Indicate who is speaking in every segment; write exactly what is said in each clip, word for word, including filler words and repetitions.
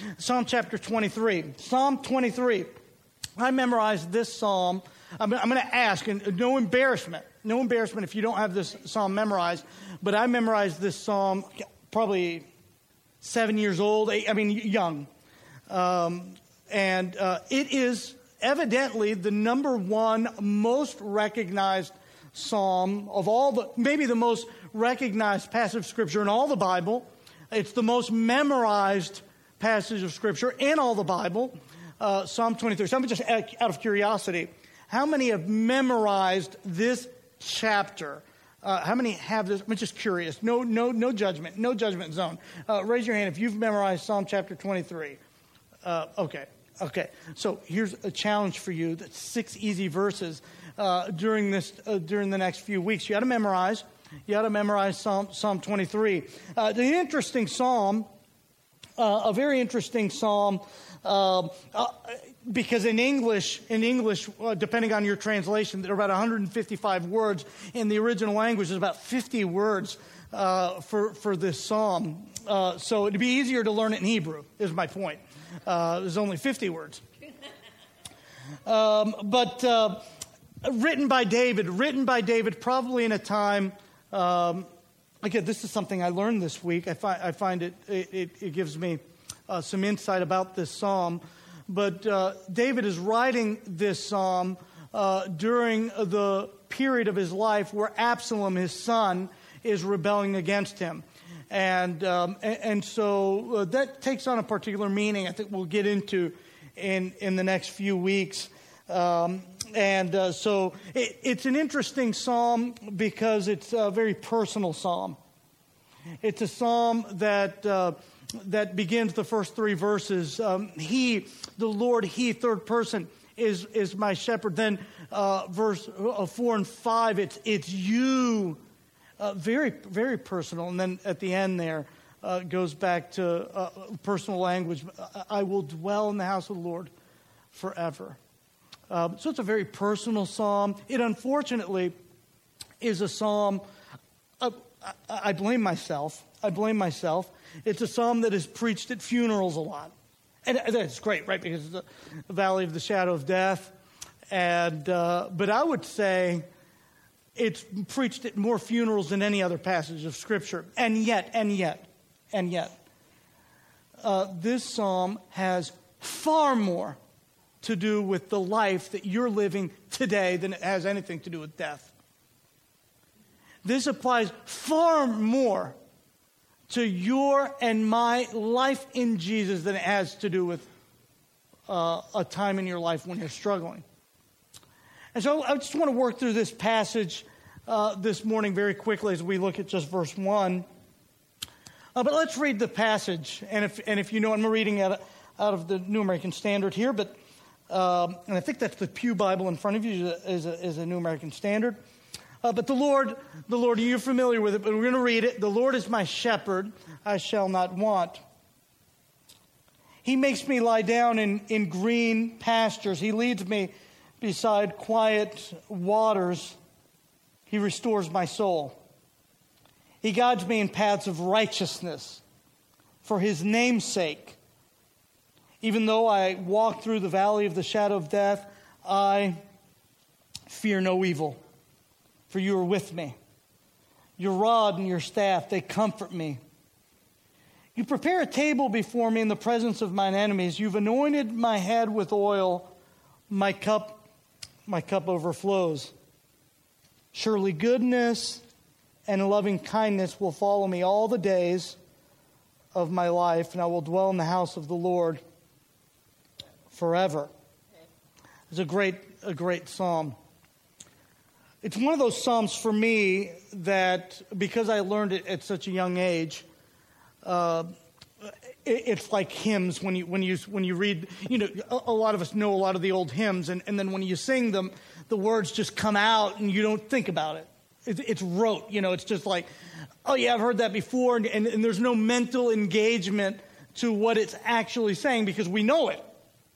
Speaker 1: Psalm chapter twenty-three. Psalm twenty-three. I memorized this psalm. I'm, I'm going to ask, and no embarrassment, no embarrassment if you don't have this psalm memorized, but I memorized this psalm probably seven years old, I mean, young. Um, and uh, it is evidently the number one most recognized psalm of all the, maybe the most recognized passage of Scripture in all the Bible. It's the most memorized passage of Scripture in all the Bible, uh, Psalm twenty-three. So I'm just out of curiosity, how many have memorized this chapter? Uh, how many have this? I'm just curious. No, no, no judgment. No judgment zone. Uh, raise your hand if you've memorized Psalm chapter twenty-three. Uh, okay, okay. So here's a challenge for you. That's six easy verses uh, during this uh, during the next few weeks. You got to memorize. You got to memorize Psalm Psalm twenty-three. Uh, the interesting psalm, uh, a very interesting psalm. Uh, uh, because in English, in English, uh, depending on your translation, there are about one hundred fifty-five words. In the original language, there's about fifty words uh, for for this psalm. Uh, so it'd be easier to learn it in Hebrew, is my point. Uh, there's only fifty words. Um, but uh, written by David, written by David, probably in a time. Um, again, this is something I learned this week. I find I find it it, it gives me uh, some insight about this psalm. But uh, David is writing this psalm uh, during the period of his life where Absalom, his son, is rebelling against him. And um, and, and so uh, that takes on a particular meaning I think we'll get into in, in the next few weeks. Um, and uh, so it, it's an interesting psalm because it's a very personal psalm. It's a psalm that... Uh, that begins the first three verses. Um, he, the Lord, He, third person, is is my shepherd. Then uh, verse uh, four and five, it's it's you. Uh, very, very personal. And then at the end there, uh, goes back to uh, personal language. I will dwell in the house of the Lord forever. Uh, so it's a very personal psalm. It unfortunately is a psalm. Uh, I, I blame myself. I blame myself. It's a psalm that is preached at funerals a lot. And that's great, right? Because it's the valley of the shadow of death. And uh, but I would say it's preached at more funerals than any other passage of Scripture. And yet, and yet, and yet, uh, this psalm has far more to do with the life that you're living today than it has anything to do with death. This applies far more to your and my life in Jesus than it has to do with uh, a time in your life when you're struggling. And so I just want to work through this passage uh, this morning very quickly as we look at just verse one. Uh, but let's read the passage. And if and if you know, I'm reading out of, out of the New American Standard here, but um, and I think that's the Pew Bible in front of you is a, is a New American Standard. Uh, but the Lord, the Lord, you're familiar with it, but we're going to read it. The Lord is my shepherd, I shall not want. He makes me lie down in, in green pastures. He leads me beside quiet waters. He restores my soul. He guides me in paths of righteousness for His name's sake. Even though I walk through the valley of the shadow of death, I fear no evil. For you are with me. Your rod and your staff, they comfort me. You prepare a table before me in the presence of mine enemies. You've anointed my head with oil. My cup, my cup overflows. Surely goodness and loving kindness will follow me all the days of my life, and I will dwell in the house of the Lord forever. It's a great, a great psalm. It's one of those psalms for me that, because I learned it at such a young age, uh, it, it's like hymns when you when you when you read. You know, a, a lot of us know a lot of the old hymns, and, and then when you sing them, the words just come out, and you don't think about it. it it's rote. You know, it's just like, oh yeah, I've heard that before, and, and, and there's no mental engagement to what it's actually saying because we know it.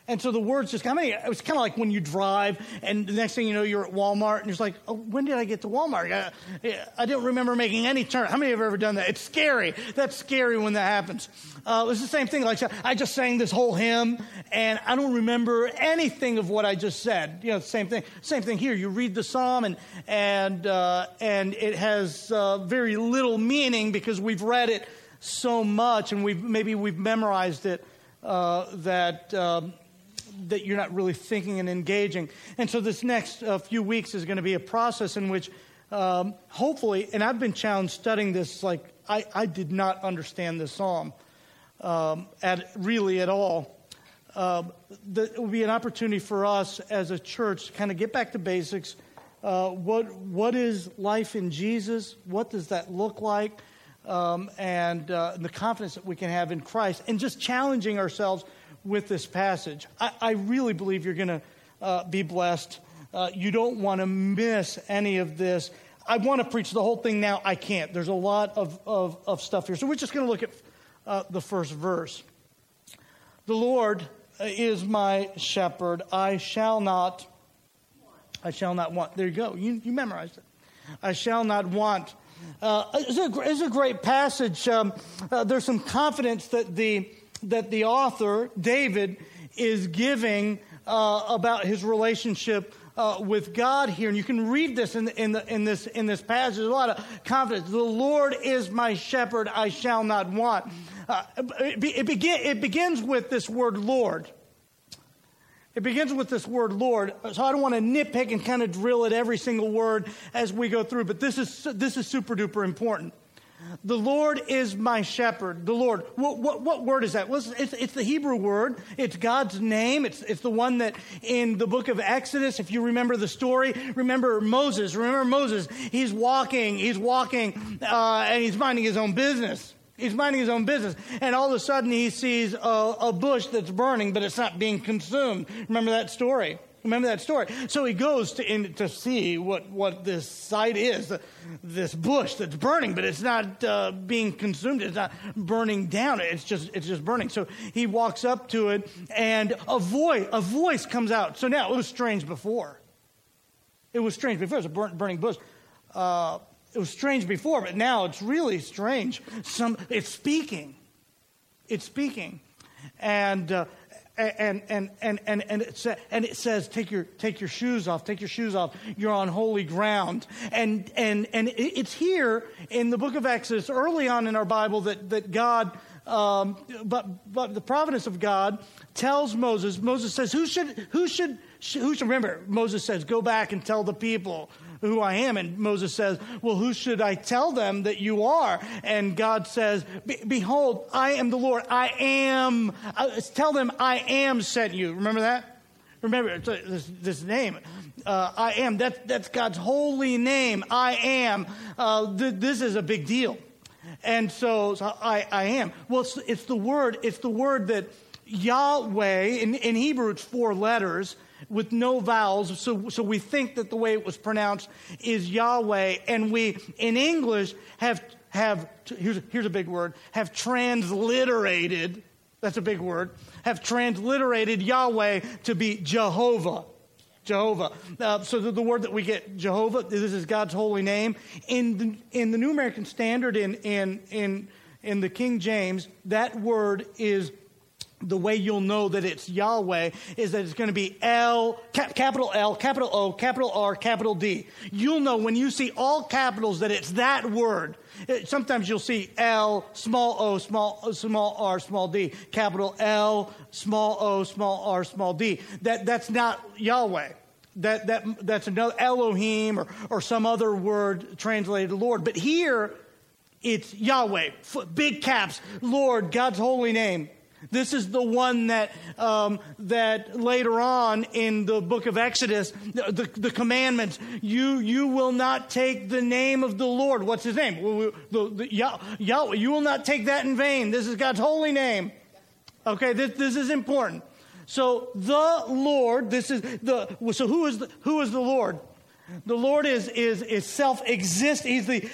Speaker 1: And so the words just, I mean, it was kind of like when you drive and the next thing you know, you're at Walmart and it's like, oh, when did I get to Walmart? I, I don't remember making any turn. How many have ever done that? It's scary. That's scary when that happens. Uh, it's the same thing. Like I just sang this whole hymn and I don't remember anything of what I just said. You know, same thing. Same thing here. You read the psalm and and uh, and it has uh, very little meaning because we've read it so much and we've maybe we've memorized it uh, that. Um, that you're not really thinking and engaging. And so this next uh, few weeks is going to be a process in which um, hopefully, and I've been challenged studying this, like I, I did not understand this psalm um, at really at all. Uh, that it will be an opportunity for us as a church to kind of get back to basics. Uh, what what is life in Jesus? What does that look like? Um, and uh, the confidence that we can have in Christ, and just challenging ourselves with this passage. I, I really believe you're going to uh, be blessed. Uh, you don't want to miss any of this. I want to preach the whole thing now. I can't. There's a lot of, of, of stuff here. So we're just going to look at uh, the first verse. The Lord is my shepherd. I shall not, I shall not want. There you go. You, you memorized it. I shall not want. Uh, it's, a, it's a great passage. Um, uh, there's some confidence that the that the author, David, is giving uh, about his relationship uh, with God here. And you can read this in, the, in, the, in, this, in this passage. There's a lot of confidence. The Lord is my shepherd, I shall not want. Uh, it, it, begin, it begins with this word Lord. It begins with this word Lord. So I don't want to nitpick and kind of drill at every single word as we go through, but this is this is super duper important. The Lord is my shepherd. The Lord. What, what, what word is that? Well, it's, it's the Hebrew word. It's God's name. It's, it's the one that in the book of Exodus, if you remember the story, remember Moses. Remember Moses. He's walking. He's walking, uh, and he's minding his own business. He's minding his own business. And all of a sudden he sees a, a bush that's burning, but it's not being consumed. Remember that story? Remember that story? So he goes to in, to see what, what this sight is, this bush that's burning, but it's not uh, being consumed. It's not burning down. It's just it's just burning. So he walks up to it, and a voice a voice comes out. So now it was strange before. It was strange before. It was a burnt, burning bush. Uh, it was strange before, but now it's really strange. Some it's speaking. It's speaking, and. Uh, And and and and and it, sa- and it says, take your take your shoes off, take your shoes off. You're on holy ground. And and and it's here in the book of Exodus, early on in our Bible, that that God, um, but but the providence of God tells Moses. Moses says, who should who should who should remember? Moses says, go back and tell the people who I am. And Moses says, well, who should I tell them that you are? And God says, behold, I am the Lord. I am. Uh, tell them I am sent you. Remember that? Remember this, this name. Uh, I am. That, that's God's holy name. I am. Uh, th- this is a big deal. And so, so I, I am. Well, it's, it's the word. It's the word that Yahweh, in, in Hebrew, it's four letters with no vowels, so so we think that the way it was pronounced is Yahweh, and we in English have have here's here's a big word have transliterated. That's a big word. Have transliterated Yahweh to be Jehovah. Jehovah. Uh, so the, the word that we get, Jehovah, this is God's holy name. In the, in the New American Standard, in in in in the King James, that word is. The way you'll know that it's Yahweh is that it's going to be L, cap, capital L, capital O, capital R, capital D. You'll know when you see all capitals that it's that word. It, sometimes you'll see L, small o, small small r, small d, capital L, small o, small r, small d. That that's not Yahweh. That that that's another Elohim or or some other word translated Lord. But here it's Yahweh, big caps, Lord, God's holy name. This is the one that um, that later on in the book of Exodus, the, the, the commandments, you you will not take the name of the Lord. What's his name? The, the, Yah, Yahweh. You will not take that in vain. This is God's holy name. Okay, this, this is important. So the Lord, this is the so who is the, who is the Lord? The Lord is, is, is self-exist. He's the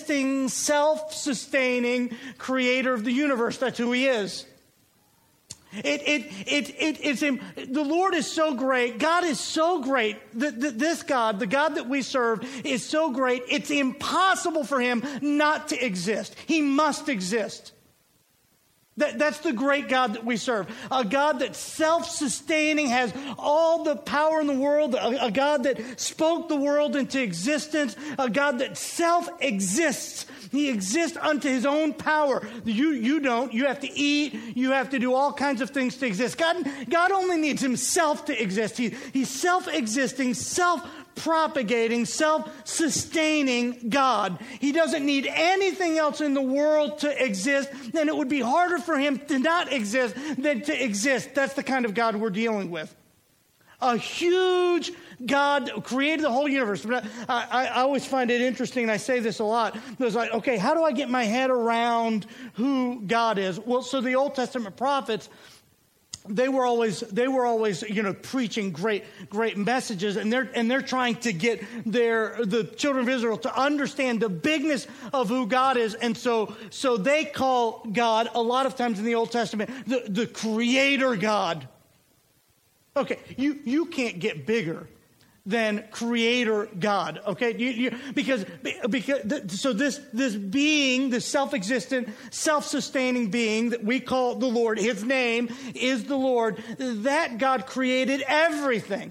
Speaker 1: self-existing, self-sustaining creator of the universe. That's who he is. It, it, it, it, it's, the Lord is so great. God is so great. The, the, this God, the God that we serve, is so great. It's impossible for him not to exist. He must exist. That, that's the great God that we serve. A God that's self-sustaining, has all the power in the world. A, a God that spoke the world into existence. A God that self-exists. He exists unto his own power. You, you don't. You have to eat. You have to do all kinds of things to exist. God, God only needs himself to exist. He, he's self-existing, self-propagating, self-sustaining God. He doesn't need anything else in the world to exist, and it would be harder for him to not exist than to exist. That's the kind of God we're dealing with. A huge God created the whole universe. But I, I, I always find it interesting, and I say this a lot. It's like, okay, how do I get my head around who God is? Well, so the Old Testament prophets, they were always, they were always, you know, preaching great, great messages, and they're, and they're trying to get their, the children of Israel to understand the bigness of who God is. And so, so they call God, a lot of times in the Old Testament, the, the Creator God. Okay, you, you can't get bigger than Creator God, okay? You, you, because because so this this being, this self-existent, self-sustaining being that we call the Lord, his name is the Lord, that God created everything.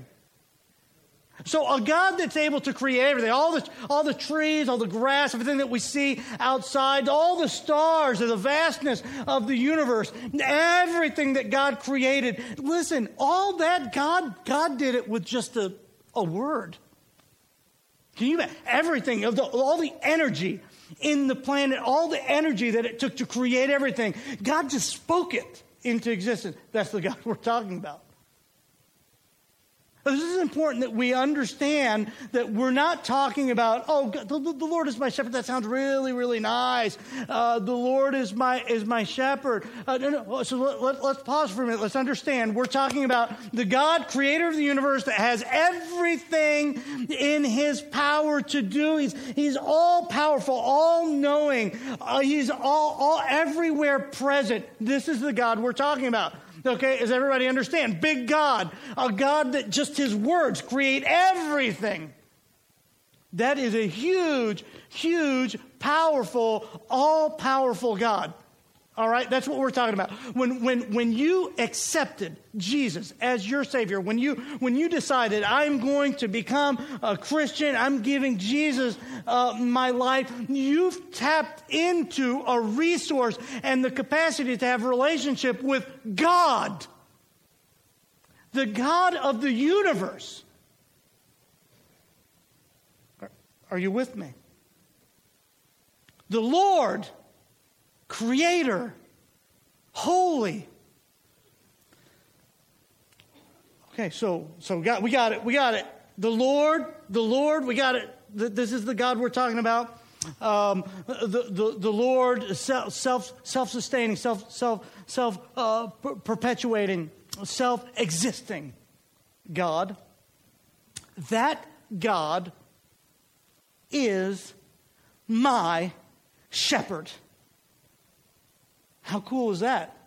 Speaker 1: So a God that's able to create everything, all the, all the trees, all the grass, everything that we see outside, all the stars and the vastness of the universe, everything that God created. Listen, all that God, God did it with just a, a word. Can you imagine? Everything, of the, all the energy in the planet, all the energy that it took to create everything, God just spoke it into existence. That's the God we're talking about. This is important that we understand that we're not talking about, oh, God, the, the Lord is my shepherd. That sounds really, really nice. Uh, the Lord is my is my shepherd. Uh, no, no. So let, let, let's pause for a minute. Let's understand. We're talking about the God, creator of the universe, that has everything in his power to do. He's he's all powerful, all knowing. Uh, he's all all everywhere present. This is the God we're talking about. Okay, does everybody understand? Big God, a God that just his words create everything. That is a huge, huge, powerful, all-powerful God. All right, that's what we're talking about. When when when you accepted Jesus as your Savior, when you when you decided, I'm going to become a Christian, I'm giving Jesus uh, my life, you've tapped into a resource and the capacity to have a relationship with God, the God of the universe. Are, are you with me? The Lord, Creator, holy. Okay, so so we got we got it. We got it. The Lord, the Lord, we got it. This is the God we're talking about. Um, the, the the Lord, self self self-sustaining, self self self uh, perpetuating, self-existing God. That God is my shepherd. How cool is that?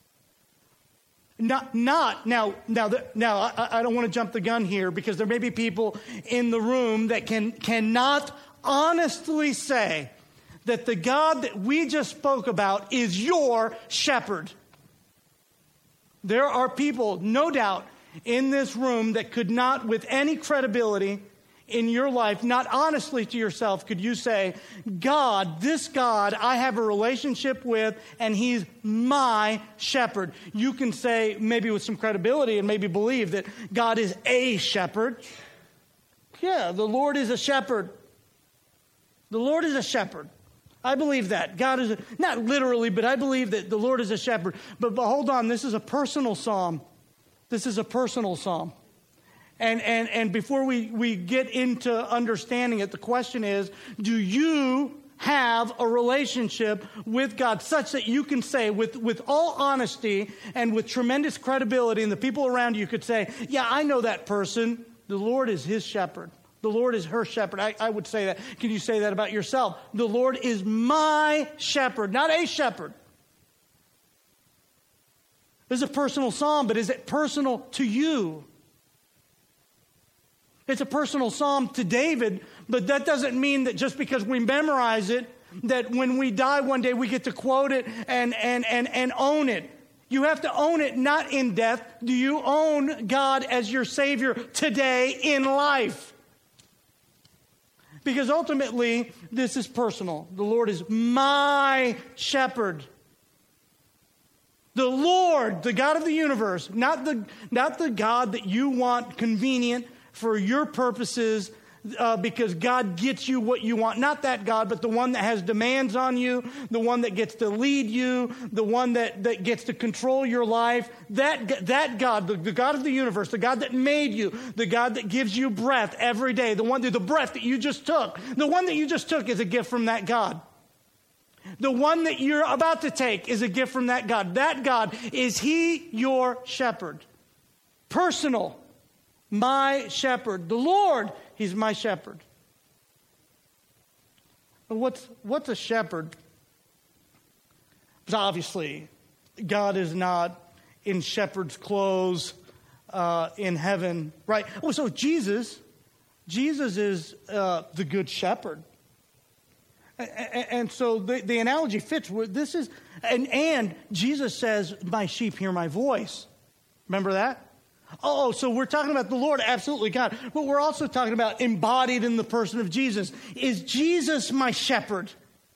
Speaker 1: Not, not now. Now, the, now. I, I don't want to jump the gun here because there may be people in the room that can cannot honestly say that the God that we just spoke about is your shepherd. There are people, no doubt, in this room that could not, with any credibility in your life, not honestly to yourself, could you say, God, this God I have a relationship with, and he's my shepherd. You can say, maybe with some credibility, and maybe believe that God is a shepherd. Yeah, the Lord is a shepherd. The Lord is a shepherd. I believe that. God is, a, not literally, but I believe that the Lord is a shepherd. But, but hold on, this is a personal psalm. This is a personal psalm. And, and, and before we, we get into understanding it, the question is, do you have a relationship with God such that you can say with, with all honesty and with tremendous credibility, and the people around you could say, yeah, I know that person. The Lord is his shepherd. The Lord is her shepherd. I, I would say that. Can you say that about yourself? The Lord is my shepherd, not a shepherd. This is a personal psalm, but is it personal to you? It's a personal psalm to David, but that doesn't mean that just because we memorize it, that when we die one day we get to quote it and, and, and, and own it. You have to own it, not in death. Do you own God as your Savior today in life? Because ultimately, this is personal. The Lord is my shepherd. The Lord, the God of the universe, not the, not the God that you want convenient for your purposes, uh, because God gets you what you want. Not that God, but the one that has demands on you, the one that gets to lead you, the one that, that gets to control your life. That, that God, the, the God of the universe, the God that made you, the God that gives you breath every day, the one, the breath that you just took, the one that you just took is a gift from that God. The one that you're about to take is a gift from that God. That God, is He your shepherd? Personal. My shepherd. The Lord, He's my shepherd. What's, what's a shepherd? Because obviously, God is not in shepherd's clothes uh, in heaven, right? Oh, so Jesus, Jesus is uh, the good shepherd. And so the, the analogy fits. This is, and, and Jesus says, my sheep hear my voice. Remember that? Oh, so we're talking about the Lord, absolutely God. But we're also talking about embodied in the person of Jesus. Is Jesus my shepherd?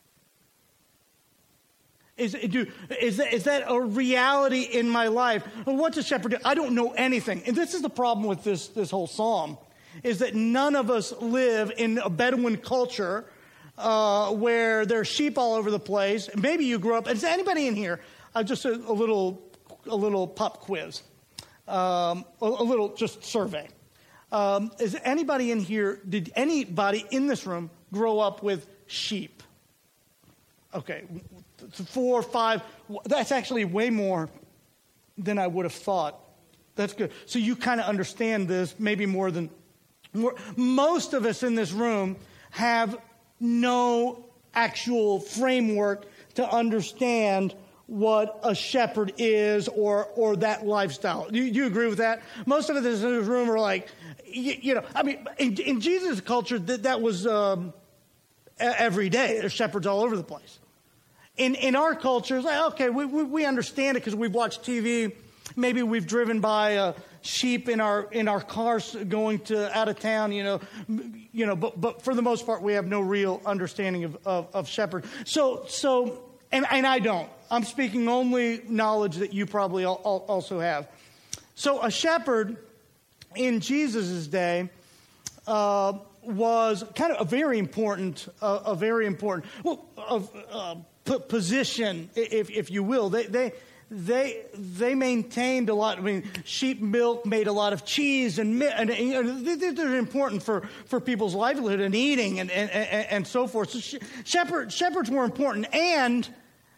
Speaker 1: Is, do, is, that, is that a reality in my life? Well, what's a shepherd do? I don't know anything. And this is the problem with this, this whole psalm, is that none of us live in a Bedouin culture Uh, where there's sheep all over the place. Maybe you grew up. Is anybody in here? Uh, just a, a little, a little pop quiz, um, a, a little just survey. Um, is anybody in here? Did anybody in this room grow up with sheep? Okay, four, five. That's actually way more than I would have thought. That's good. So you kind of understand this, maybe more than more. Most of us in this room have no actual framework to understand what a shepherd is or or that lifestyle. Do you, do you agree with that? Most of us in this room are like, you, you know, I mean, in, in Jesus' culture, that, that was um, every day. There's shepherds all over the place. In in our culture, it's like, okay, we, we, we understand it because we've watched T V. Maybe we've driven by a sheep in our in our cars going to out of town, you know, you know. But but for the most part, we have no real understanding of of, of shepherd. So so and and I don't. I'm speaking only knowledge that you probably al- al- also have. So a shepherd in Jesus' day uh, was kind of a very important, uh, a very important well, of uh, p- position, if if you will. They they. They they maintained a lot. I mean, sheep milk made a lot of cheese, and, and you know, they're important for, for people's livelihood and eating and and, and, and so forth. So shepherd, shepherds were important, and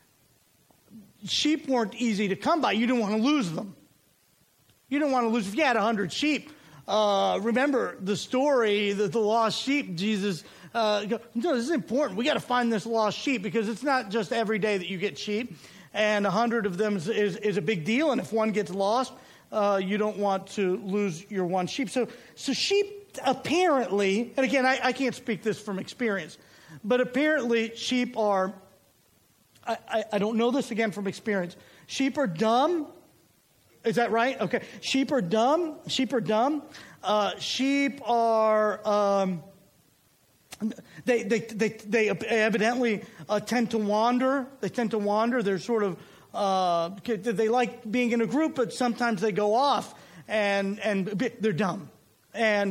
Speaker 1: sheep weren't easy to come by. You didn't want to lose them. You didn't want to lose. If you had a hundred sheep, uh, remember the story that the lost sheep. Jesus, uh, go, no, this is important. We got to find this lost sheep because it's not just every day that you get sheep. And a hundred of them is, is, is a big deal. And if one gets lost, uh, you don't want to lose your one sheep. So, so sheep apparently, and again, I, I can't speak this from experience, but apparently sheep are, I, I, I don't know this again from experience. Sheep are dumb. Is that right? Okay. Sheep are dumb. Sheep are dumb. Uh, sheep are, um, They they they they evidently uh, tend to wander. They tend to wander. They're sort of uh, they like being in a group, but sometimes they go off and and they're dumb. And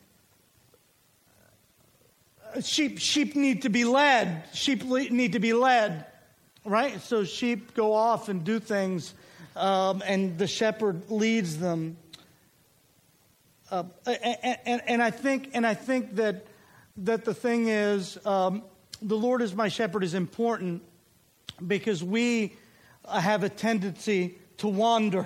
Speaker 1: sheep sheep need to be led. Sheep need to be led, right? So sheep go off and do things, um, and the shepherd leads them. Uh, and, and and I think and I think that. That the thing is, um, the Lord is my shepherd is important because we have a tendency to wander.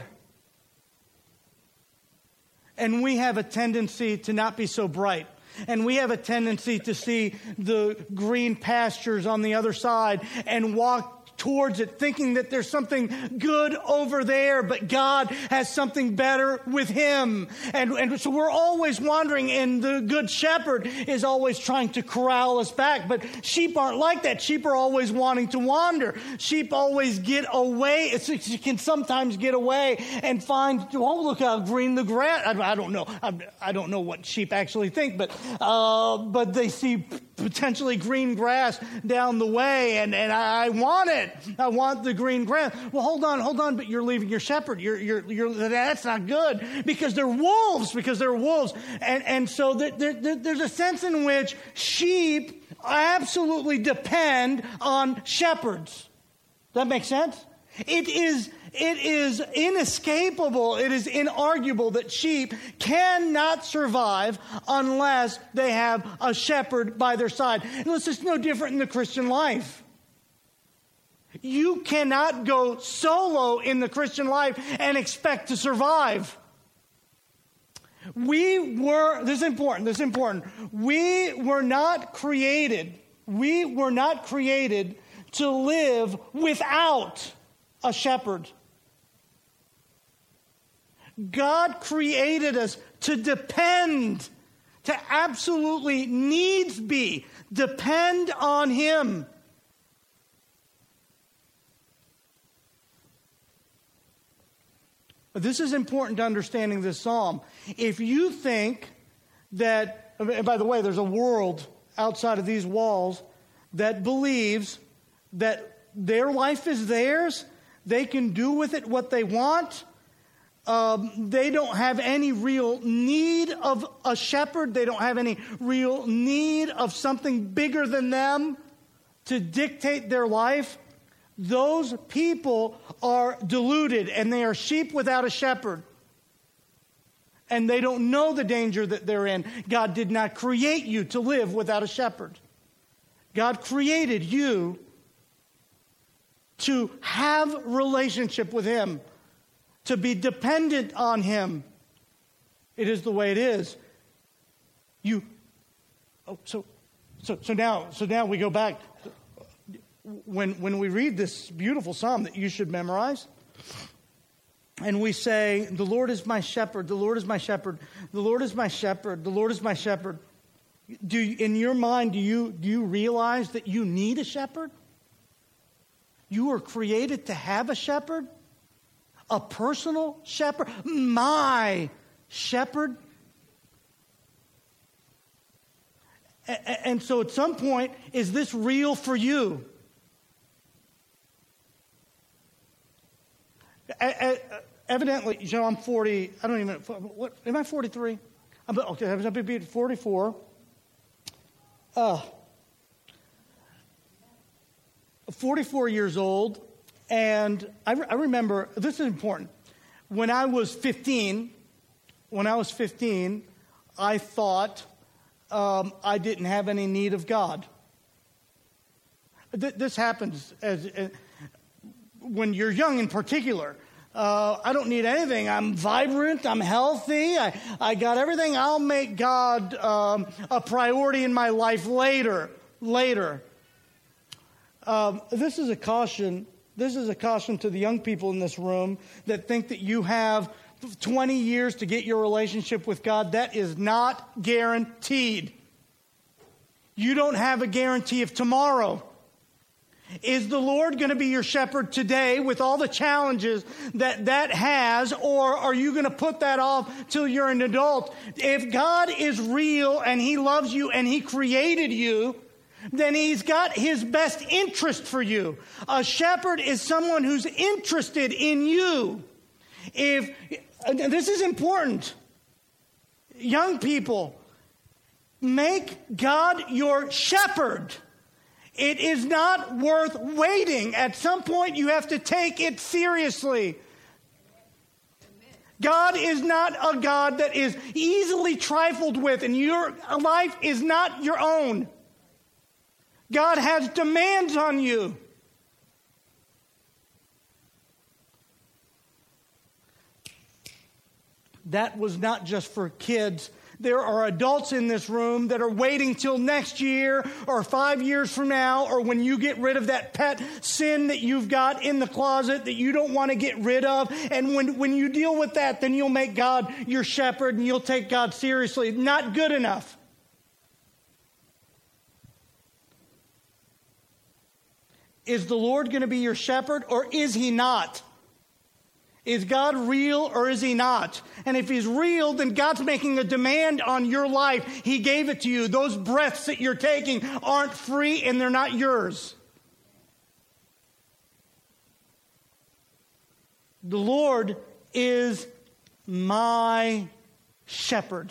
Speaker 1: And we have a tendency to not be so bright. And we have a tendency to see the green pastures on the other side and walk towards it, thinking that there's something good over there, but God has something better with him. And, and so we're always wandering, and the good shepherd is always trying to corral us back. But sheep aren't like that. Sheep are always wanting to wander. Sheep always get away. It's, you can sometimes get away and find, oh, look how green the grass. I, I don't know. I, I don't know what sheep actually think, but uh, but they see potentially green grass down the way, and, and I want it. I want the green grass. Well, hold on, hold on, but you're leaving your shepherd. You're, you're, you're, that's not good, because they're wolves, because they're wolves. And, and so there, there, there's a sense in which sheep absolutely depend on shepherds. Does that make sense? It is It is inescapable, it is inarguable that sheep cannot survive unless they have a shepherd by their side. And this is no different in the Christian life. You cannot go solo in the Christian life and expect to survive. We were, this is important, this is important. We were not created, we were not created to live without a shepherd. God created us to depend, to absolutely needs be, depend on him. This is important to understanding this psalm. If you think that, and by the way, there's a world outside of these walls that believes that their life is theirs, they can do with it what they want. Um, they don't have any real need of a shepherd. They don't have any real need of something bigger than them to dictate their life. Those people are deluded, and they are sheep without a shepherd. And they don't know the danger that they're in. God did not create you to live without a shepherd. God created you to have relationship with him, to be dependent on him. It is the way it is. You, oh, so, so, so now, so now we go back. When, when we read this beautiful psalm that you should memorize, and we say, the Lord is my shepherd, the Lord is my shepherd, the Lord is my shepherd, the Lord is my shepherd. Do you, in your mind, do you, do you realize that you need a shepherd? You were created to have a shepherd, a personal shepherd, my shepherd. And so at some point, is this real for you? Evidently, you know, I'm forty, I don't even, what, am I forty-three? I'm, okay, I'm going to be forty-four. Uh, forty-four years old, and I, I remember, this is important, when I was fifteen, when I was fifteen, I thought um, I didn't have any need of God. Th- this happens as uh, when you're young in particular. Uh, I don't need anything. I'm vibrant. I'm healthy. I, I got everything. I'll make God um, a priority in my life later. Later. Um, this is a caution. This is a caution to the young people in this room that think that you have twenty years to get your relationship with God. That is not guaranteed. You don't have a guarantee of tomorrow. Is the Lord going to be your shepherd today with all the challenges that that has, or are you going to put that off till you're an adult? If God is real and he loves you and he created you, then he's got his best interest for you. A shepherd is someone who's interested in you. If this is important, young people, make God your shepherd. It is not worth waiting. At some point, you have to take it seriously. God is not a God that is easily trifled with, and your life is not your own. God has demands on you. That was not just for kids. There are adults in this room that are waiting till next year or five years from now, or when you get rid of that pet sin that you've got in the closet that you don't want to get rid of. And when, when you deal with that, then you'll make God your shepherd and you'll take God seriously. Not good enough. Is the Lord going to be your shepherd, or is he not? Is God real or is he not? And if he's real, then God's making a demand on your life. He gave it to you. Those breaths that you're taking aren't free and they're not yours. The Lord is my shepherd.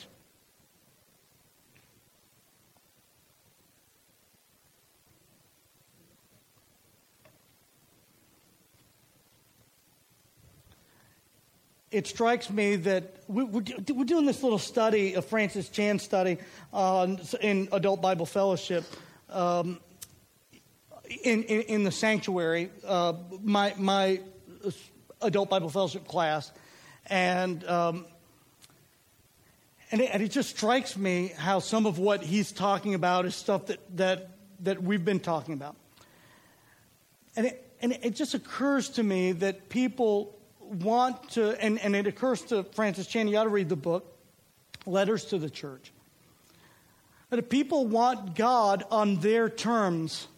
Speaker 1: It strikes me that we're doing this little study, a Francis Chan study uh, in Adult Bible Fellowship um, in, in, in the sanctuary, uh, my, my Adult Bible Fellowship class. And, um, and, it, and it just strikes me how some of what he's talking about is stuff that, that, that we've been talking about. And it, and it just occurs to me that people want to, and, and it occurs to Francis Chan, you ought to read the book, Letters to the Church. But if people want God on their terms,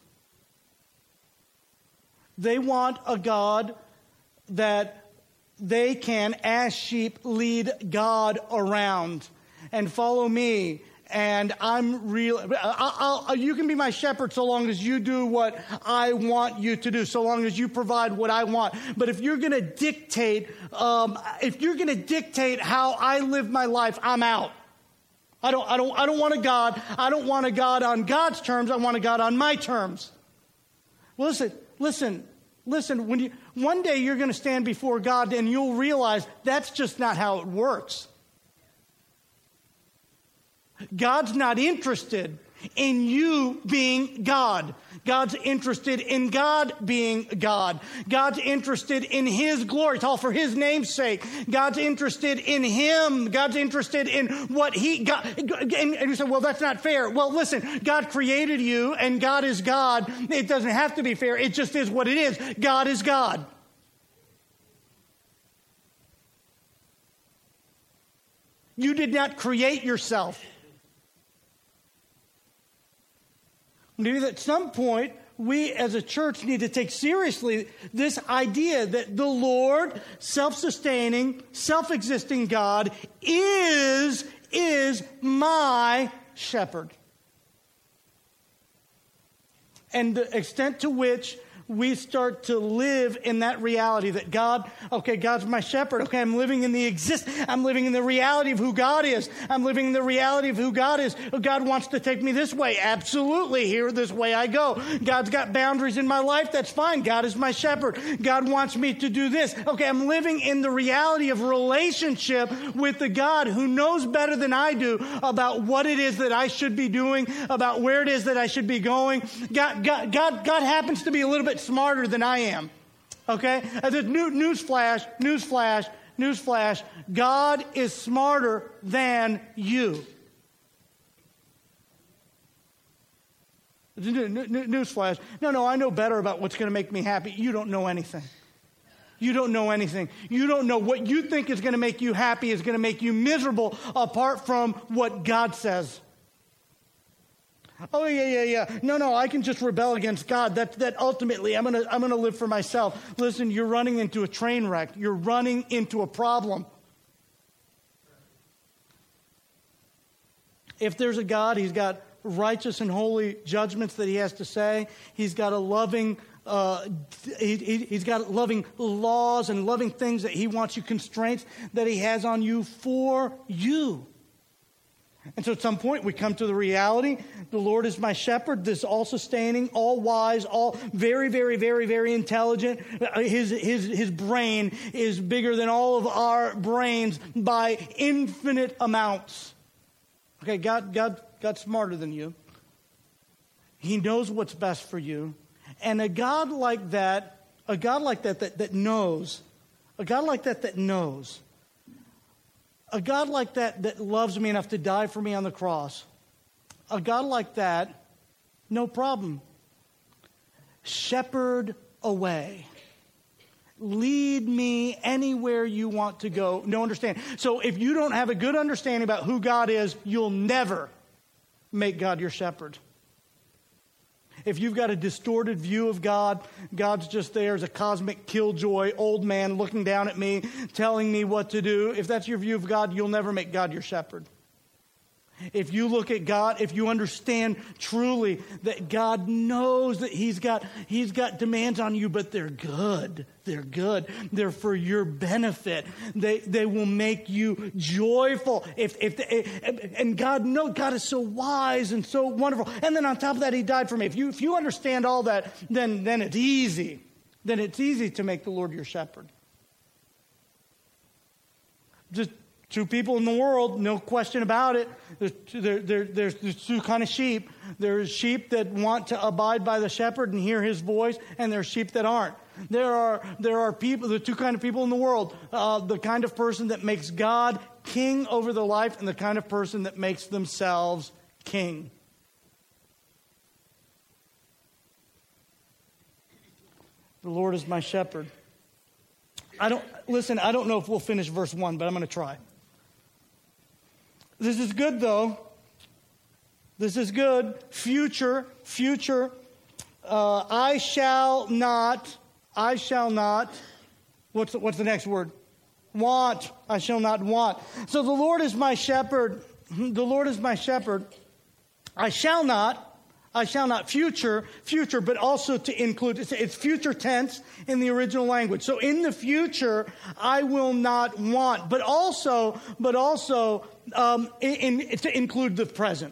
Speaker 1: they want a God that they can, as sheep, lead God around and follow me. And I'm real. I'll, I'll, you can be my shepherd so long as you do what I want you to do, so long as you provide what I want. But if you're going to dictate, um, if you're going to dictate how I live my life, I'm out. I don't. I don't. I don't want a God. I don't want a God on God's terms. I want a God on my terms. Well, listen, listen, listen. When you one day you're going to stand before God, and you'll realize that's just not how it works. God's not interested in you being God. God's interested in God being God. God's interested in His glory. It's all for His name's sake. God's interested in Him. God's interested in what He got. And, and you say, well, that's not fair. Well, listen, God created you and God is God. It doesn't have to be fair. It just is what it is. God is God. You did not create yourself. Maybe at some point, we as a church need to take seriously this idea that the Lord, self-sustaining, self-existing God, is, is my shepherd. And the extent to which we start to live in that reality that God, okay, God's my shepherd. Okay, I'm living in the exist. I'm living in the reality of who God is. I'm living in the reality of who God is. God wants to take me this way. Absolutely. Here, this way I go. God's got boundaries in my life. That's fine. God is my shepherd. God wants me to do this. Okay, I'm living in the reality of relationship with the God who knows better than I do about what it is that I should be doing, about where it is that I should be going. God, God, God, God happens to be a little bit smarter than I am. Okay? As a new news flash, news flash, news flash. God is smarter than you. News flash. No, no, I know better about what's going to make me happy. You don't know anything. You don't know anything. You don't know what you think is going to make you happy is going to make you miserable apart from what God says. Oh, yeah, yeah, yeah. No, no, I can just rebel against God. That, that ultimately, I'm going to I'm gonna live for myself. Listen, you're running into a train wreck. You're running into a problem. If there's a God, He's got righteous and holy judgments that He has to say. He's got a loving, uh, he, he, He's got loving laws and loving things that He wants you, constraints that He has on you for you. And so at some point we come to the reality, the Lord is my shepherd, this all-sustaining, all-wise, all very, very, very, very intelligent. His, his, his brain is bigger than all of our brains by infinite amounts. Okay, God, God, God's smarter than you. He knows what's best for you. And a God like that, a God like that that, that knows, a God like that that knows, A God like that, that loves me enough to die for me on the cross, a God like that, no problem. Shepherd away. Lead me anywhere you want to go. No understanding. So if you don't have a good understanding about who God is, you'll never make God your shepherd. If you've got a distorted view of God, God's just there as a cosmic killjoy, old man looking down at me, telling me what to do. If that's your view of God, you'll never make God your shepherd. If you look at God, if you understand truly that God knows that He's got He's got demands on you, but they're good. They're good. They're for your benefit. They they will make you joyful. If if they, and God knows God is so wise and so wonderful. And then on top of that, He died for me. If you if you understand all that, then then it's easy. Then it's easy to make the Lord your shepherd. Just two people in the world, no question about it. There's, there, there, there's, there's two kind of sheep. There's sheep that want to abide by the shepherd and hear his voice, and there's sheep that aren't. There are there are people, the two kind of people in the world. Uh, the kind of person that makes God king over their life, and the kind of person that makes themselves king. The Lord is my shepherd. I don't listen. I don't know if we'll finish verse one, but I'm going to try. This is good, though. This is good. Future, future. Uh, I shall not. I shall not. What's the, what's the next word? Want. I shall not want. So the Lord is my shepherd. The Lord is my shepherd. I shall not. I shall not. Future, future, but also to include, it's, it's future tense in the original language. So in the future, I will not want, but also, but also um, in, in, to include the present.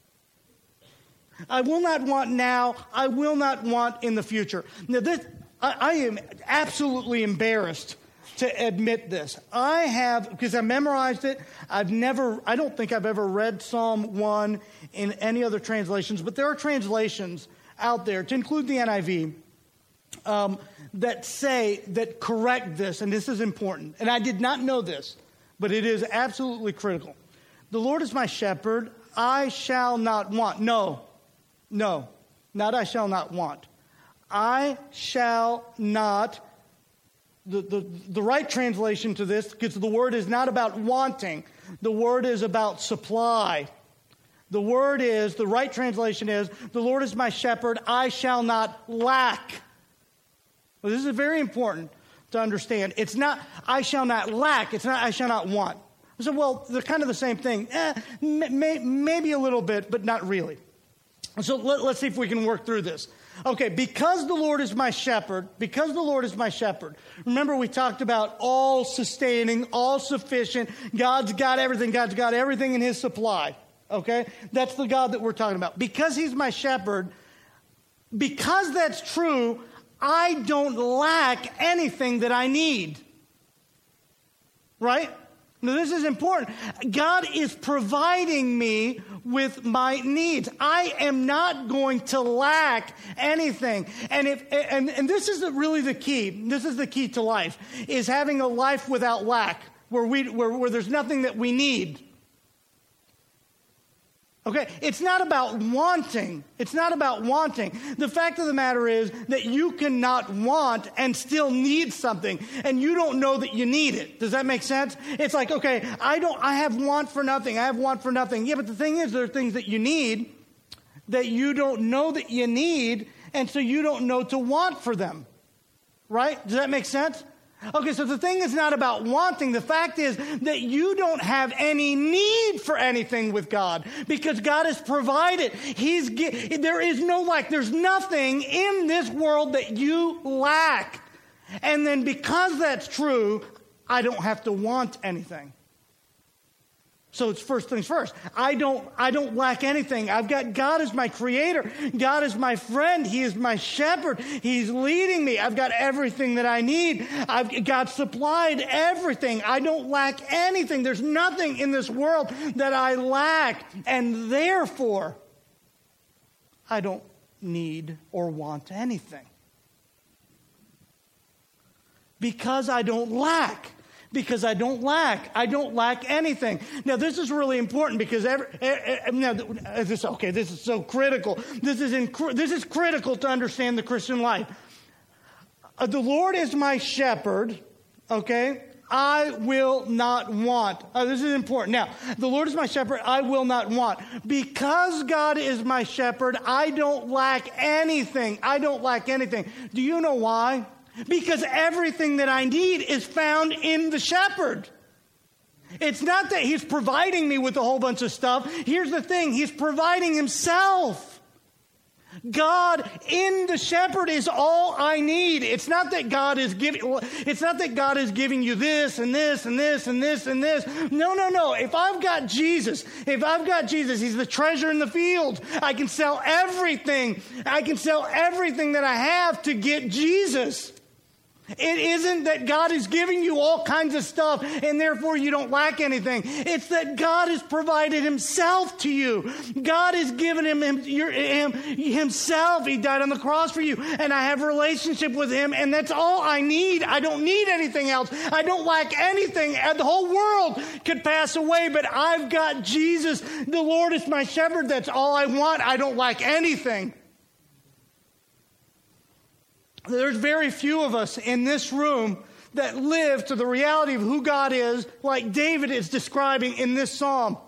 Speaker 1: I will not want now. I will not want in the future. Now this, I, I am absolutely embarrassed to admit this. I have, because I memorized it, I've never, I don't think I've ever read Psalm one in any other translations, but there are translations out there, to include the N I V, um, that say, that correct this, and this is important. And I did not know this, but it is absolutely critical. The Lord is my shepherd, I shall not want. No, no, not I shall not want. I shall not The, the, the right translation to this, because the word is not about wanting. The word is about supply. The word is, the right translation is, the Lord is my shepherd, I shall not lack. Well, this is very important to understand. It's not, I shall not lack. It's not, I shall not want. So, well, they're kind of the same thing. Eh, may, maybe a little bit, but not really. So let, let's see if we can work through this. Okay, because the Lord is my shepherd, because the Lord is my shepherd. Remember, we talked about all sustaining, all sufficient. God's got everything. God's got everything in His supply. Okay? That's the God that we're talking about. Because He's my shepherd, because that's true, I don't lack anything that I need. Right? Now, this is important. God is providing me with my needs. I am not going to lack anything. And if and, and this is really the key. This is the key to life, is having a life without lack, where we where, where there's nothing that we need. Okay, it's not about wanting. It's not about wanting. The fact of the matter is that you cannot want and still need something, and you don't know that you need it. Does that make sense? It's like, okay, I don't, I have want for nothing. I have want for nothing. Yeah, but the thing is, there are things that you need that you don't know that you need, and so you don't know to want for them. Right? Does that make sense? Okay, so the thing is not about wanting. The fact is that you don't have any need for anything with God, because God has provided. He's there is no lack. There's nothing in this world that you lack. And then because that's true, I don't have to want anything. So it's first things first. I don't, I don't lack anything. I've got God as my creator. God is my friend. He is my shepherd. He's leading me. I've got everything that I need. I've God supplied everything. I don't lack anything. There's nothing in this world that I lack. And therefore, I don't need or want anything. Because I don't lack. Because I don't lack. I don't lack anything. Now, this is really important because every, now, this, okay, this is so critical. This is inc- this is critical to understand the Christian life. Uh, the Lord is my shepherd, okay? I will not want. Uh, this is important. Now, the Lord is my shepherd, I will not want. Because God is my shepherd, I don't lack anything. I don't lack anything. Do you know why? Because everything that I need is found in the shepherd. It's not that he's providing me with a whole bunch of stuff. Here's the thing. He's providing himself. God in the shepherd is all I need. It's not that God is giving, it's not that God is giving you this and this and this and this and this. No, no, no. If I've got Jesus, if I've got Jesus, he's the treasure in the field. I can sell everything. I can sell everything that I have to get Jesus. It isn't that God is giving you all kinds of stuff and therefore you don't lack anything. It's that God has provided himself to you. God has given him, him, your, him himself. He died on the cross for you. And I have a relationship with him, and that's all I need. I don't need anything else. I don't lack anything. The whole world could pass away, but I've got Jesus. The Lord is my shepherd. That's all I want. I don't lack anything. There's very few of us in this room that live to the reality of who God is, like David is describing in this psalm.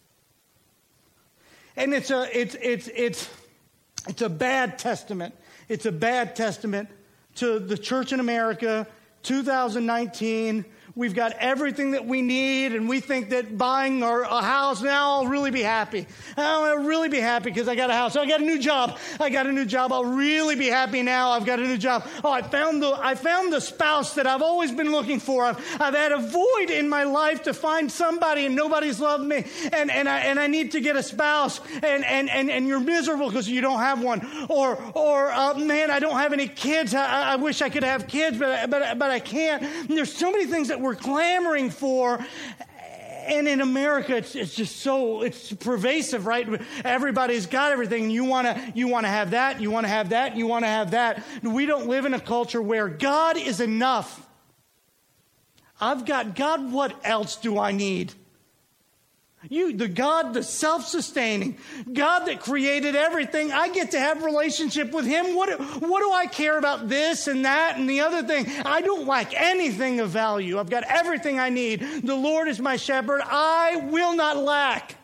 Speaker 1: And it's a it's it's it's it's a bad testament. It's a bad testament to the church in America, two thousand nineteen. We've got everything that we need, and we think that buying our, a house, now I'll really be happy. I'll really be happy because I got a house. I got a new job. I got a new job. I'll really be happy now. I've got a new job. Oh, I found the I found the spouse that I've always been looking for. I've, I've had a void in my life to find somebody, and nobody's loved me. And and I and I need to get a spouse. And and and, and you're miserable because you don't have one. Or or uh, man, I don't have any kids. I, I wish I could have kids, but but but I can't. And there's so many things that we're clamoring for, and in America, it's, it's just so it's pervasive, right? Everybody's got everything, and you want to you want to have that, you want to have that, you want to have that. We don't live in a culture where God is enough. I've got God. What else do I need? You, the God, the self-sustaining God that created everything, I get to have a relationship with him. What, what do I care about this and that and the other thing? I don't lack anything of value. I've got everything I need. The Lord is my shepherd. I will not lack.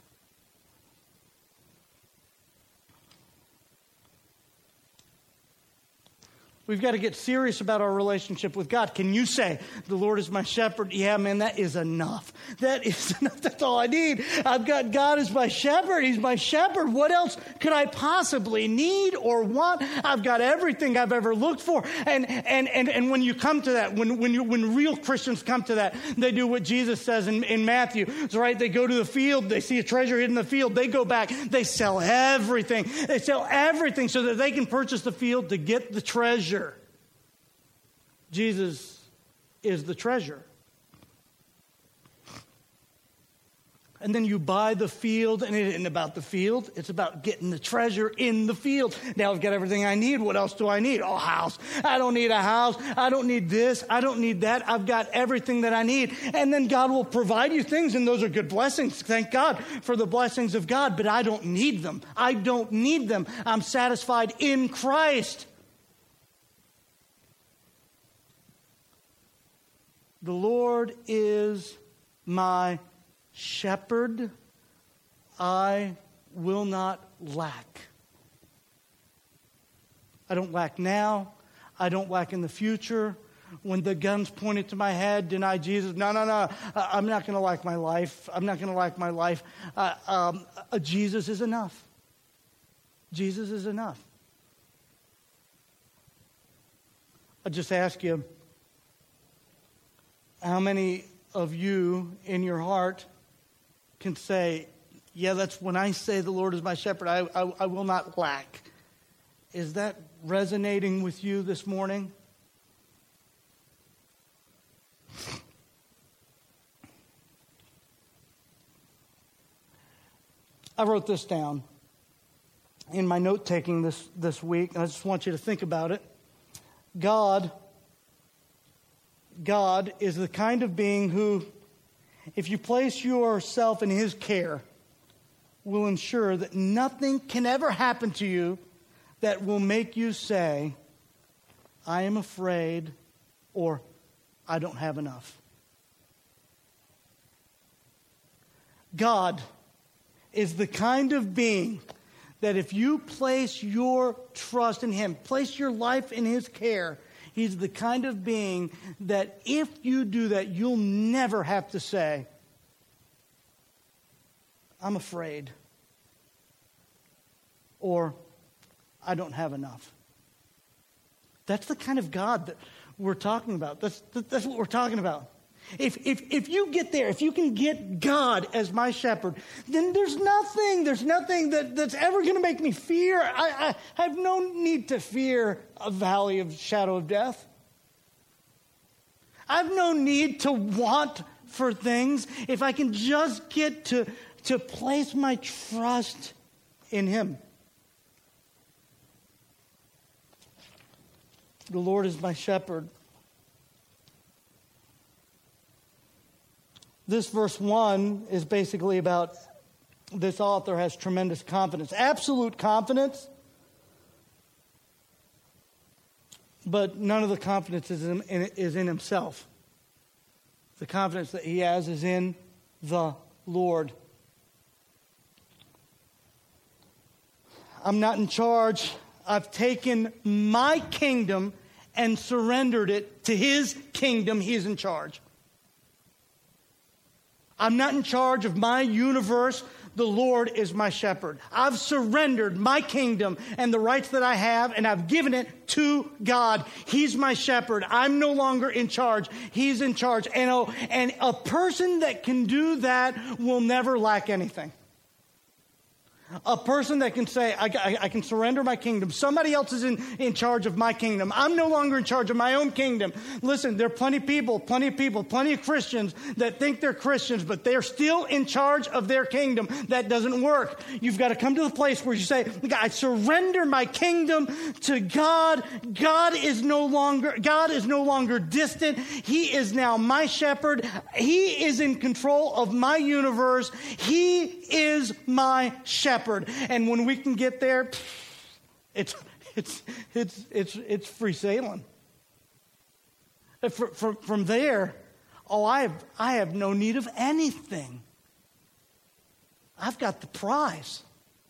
Speaker 1: We've got to get serious about our relationship with God. Can you say, the Lord is my shepherd? Yeah, man, that is enough. That is enough. That's all I need. I've got God as my shepherd. He's my shepherd. What else could I possibly need or want? I've got everything I've ever looked for. And and and, and when you come to that, when when you, when real Christians come to that, they do what Jesus says in, in Matthew. It's right. They go to the field. They see a treasure hidden in the field. They go back. They sell everything. They sell everything so that they can purchase the field to get the treasure. Jesus is the treasure. And then you buy the field, and it isn't about the field. It's about getting the treasure in the field. Now I've got everything I need. What else do I need? Oh, house. I don't need a house. I don't need this. I don't need that. I've got everything that I need. And then God will provide you things, and those are good blessings. Thank God for the blessings of God, but I don't need them. I don't need them. I'm satisfied in Christ. The Lord is my shepherd, I will not lack. I don't lack now. I don't lack in the future. When the gun's pointed to my head, deny Jesus. No, no, no. I'm not going to lack my life. I'm not going to lack my life. Uh, um, uh, Jesus is enough. Jesus is enough. I just ask you, how many of you in your heart can say, yeah, that's when I say the Lord is my shepherd, I, I, I will not lack. Is that resonating with you this morning? I wrote this down in my note-taking this, this week, and I just want you to think about it. God, God is the kind of being who, if you place yourself in his care, will ensure that nothing can ever happen to you that will make you say, I am afraid, or I don't have enough. God is the kind of being that if you place your trust in him, place your life in his care, he's the kind of being that if you do that, you'll never have to say, I'm afraid, or I don't have enough. That's the kind of God that we're talking about. That's, that's what we're talking about. If, if, if you get there, if you can get God as my shepherd, then there's nothing, there's nothing that, that's ever going to make me fear. I, I have no need to fear a valley of shadow of death. I have no need to want for things if I can just get to, to place my trust in him. The Lord is my shepherd. This verse one is basically about this author has tremendous confidence, absolute confidence, but none of the confidence is in, is in himself. The confidence that he has is in the Lord. I'm not in charge. I've taken my kingdom and surrendered it to his kingdom. He's in charge. I'm not in charge of my universe. The Lord is my shepherd. I've surrendered my kingdom and the rights that I have, and I've given it to God. He's my shepherd. I'm no longer in charge. He's in charge. And a, and a person that can do that will never lack anything. A person that can say, I, I, I can surrender my kingdom. Somebody else is in, in charge of my kingdom. I'm no longer in charge of my own kingdom. Listen, there are plenty of people, plenty of people, plenty of Christians that think they're Christians, but they're still in charge of their kingdom. That doesn't work. You've got to come to the place where you say, I surrender my kingdom to God. God is no longer, God is no longer distant. He is now my shepherd. He is in control of my universe. He is my shepherd. And when we can get there, it's it's it's it's it's free sailing. From, from there, oh, I have I have no need of anything. I've got the prize.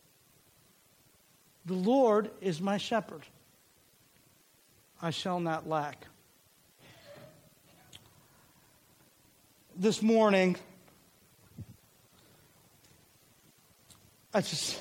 Speaker 1: The Lord is my shepherd. I shall not lack. This morning, I just,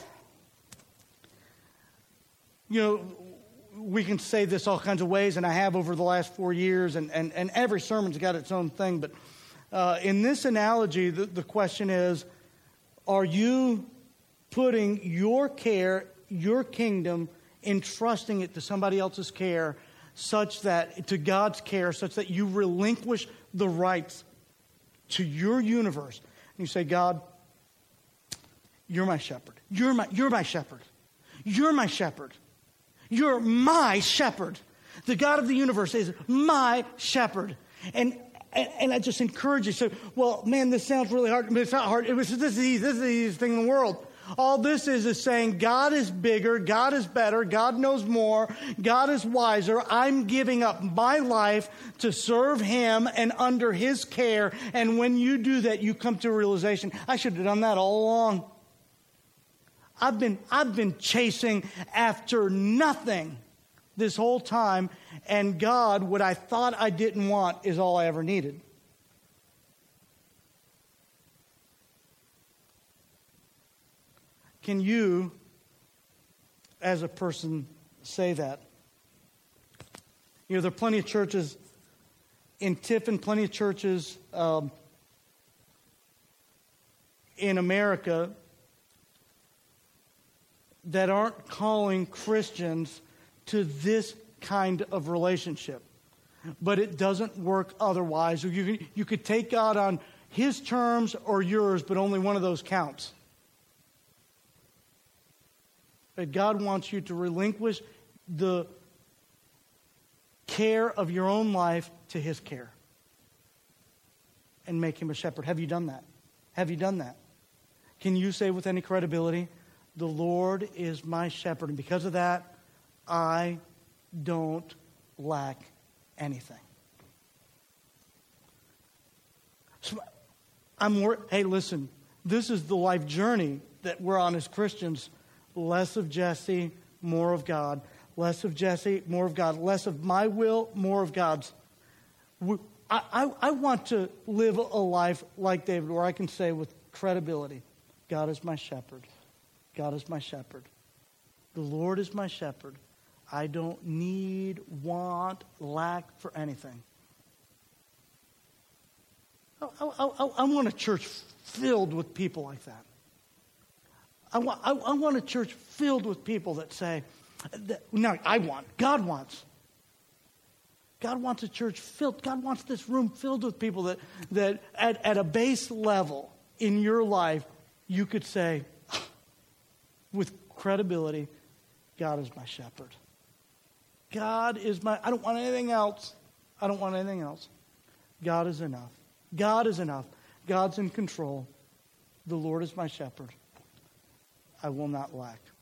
Speaker 1: you know, we can say this all kinds of ways, and I have over the last four years, and, and, and every sermon's got its own thing. But uh, in this analogy, the, the question is, are you putting your care, your kingdom, entrusting it to somebody else's care, such that, to God's care, such that you relinquish the rights to your universe? And you say, God, you're my shepherd. You're my, you're my shepherd. You're my shepherd. You're my shepherd. The God of the universe is my shepherd. And, and, and I just encourage you. So, well, man, this sounds really hard. But it's not hard. It was, this, is easy. This is the easiest thing in the world. All this is is saying God is bigger, God is better, God knows more, God is wiser. I'm giving up my life to serve him and under his care. And when you do that, you come to a realization, I should have done that all along. I've been, I've been chasing after nothing this whole time, and God, what I thought I didn't want is all I ever needed. Can you, as a person, say that? You know, there are plenty of churches in Tiffin, plenty of churches um, in America that aren't calling Christians to this kind of relationship. But it doesn't work otherwise. You, you could take God on his terms or yours, but only one of those counts. But God wants you to relinquish the care of your own life to his care. and make him a shepherd. Have you done that? Have you done that? Can you say with any credibility, the Lord is my shepherd, and because of that, I don't lack anything? So I'm wor- hey, listen, this is the life journey that we're on as Christians. Less of Jesse, more of God. Less of Jesse, more of God. Less of my will, more of God's. We, I, I, I want to live a life like David where I can say with credibility, God is my shepherd. God is my shepherd. The Lord is my shepherd. I don't need, want, lack for anything. I, I, I, I want a church filled with people like that. I want, I, I want a church filled with people that say, that, no, I want, God wants. God wants a church filled, God wants this room filled with people that, that at, at a base level in your life, you could say, with credibility, God is my shepherd. God is my, I don't want anything else. I don't want anything else. God is enough. God is enough. God's in control. The Lord is my shepherd. I will not lack.